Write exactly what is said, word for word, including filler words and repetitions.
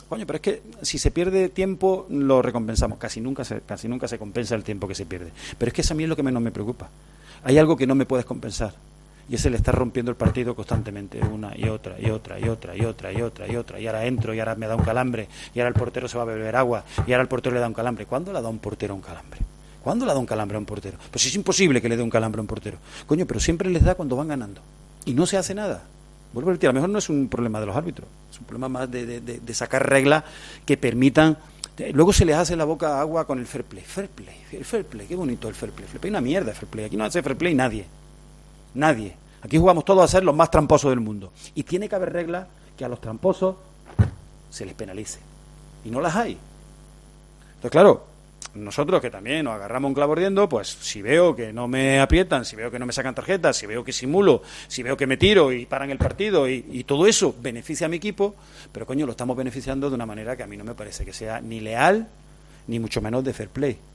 Coño, pero es que si se pierde tiempo lo recompensamos. Casi nunca se, casi nunca se compensa el tiempo que se pierde. Pero es que eso a mí es lo que menos me preocupa. Hay algo que no me puedes compensar. Y es el estar rompiendo el partido constantemente, una y otra, y otra, y otra, y otra, y otra, y otra, y ahora entro, y ahora me da un calambre, y ahora el portero se va a beber agua, y ahora el portero le da un calambre. ¿Cuándo le da un portero un calambre? ¿Cuándo le da un calambre a un portero? Pues es imposible que le dé un calambre a un portero. Coño, pero siempre les da cuando van ganando. Y no se hace nada. Vuelvo a repetir, a lo mejor no es un problema de los árbitros, es un problema más de, de, de, de sacar reglas que permitan... Luego se les hace la boca agua con el fair play. Fair play, el fair play, qué bonito el fair play. Fair play, una mierda el fair play. Aquí no hace fair play nadie. Nadie. Aquí jugamos todos a ser los más tramposos del mundo. Y tiene que haber reglas que a los tramposos se les penalice. Y no las hay. Entonces, claro, nosotros que también nos agarramos un clavo ardiendo, pues si veo que no me aprietan, si veo que no me sacan tarjetas, si veo que simulo, si veo que me tiro y paran el partido y, y todo eso beneficia a mi equipo, pero coño, lo estamos beneficiando de una manera que a mí no me parece que sea ni leal, ni mucho menos de fair play.